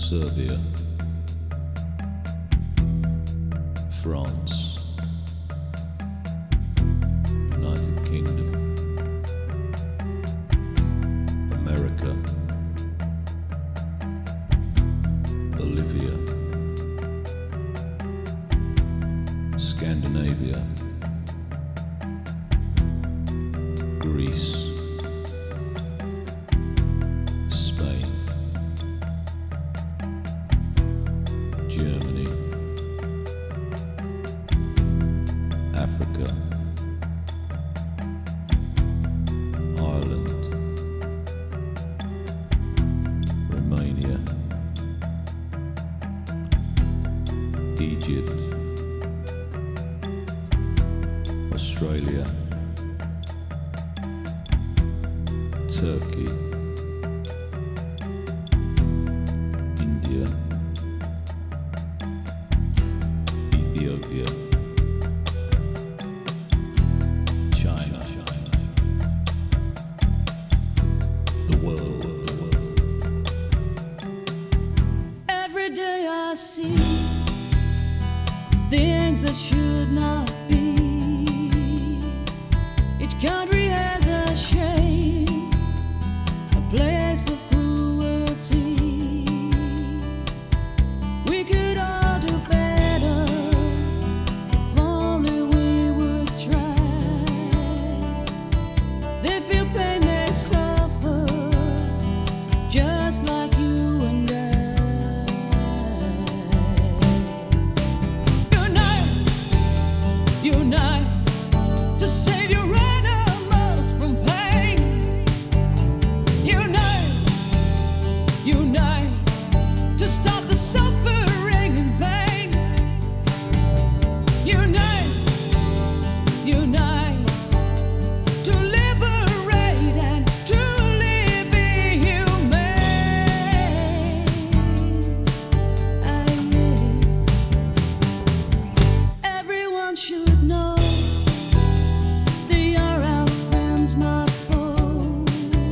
Serbia, France, United Kingdom, America, Bolivia, Scandinavia, Greece, Spain, Germany, Africa, Ireland, Romania, Egypt, Australia, Turkey, India, Ethiopia, China, the world. Every day I see things that should not be. Each country has a shame, a place of cruelty. We could all do better if only we would try. They feel pain, they suffer, just like you and I. Unite to save your animals from pain. Unite to stop the suffering in vain. Unite to liberate and truly be humane. Everyone should know they are our friends, not foes.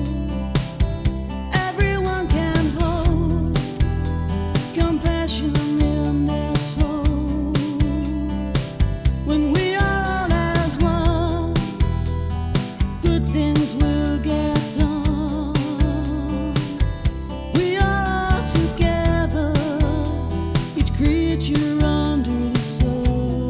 Everyone can hold compassion in their soul. When we are all as one, good things will get done. We are all together, each creature under the sun.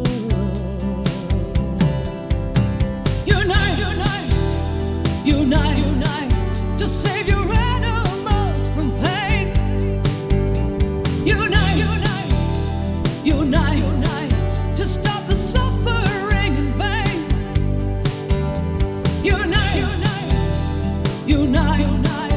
Unite to save your animals from pain. Unite to stop the suffering in vain. Unite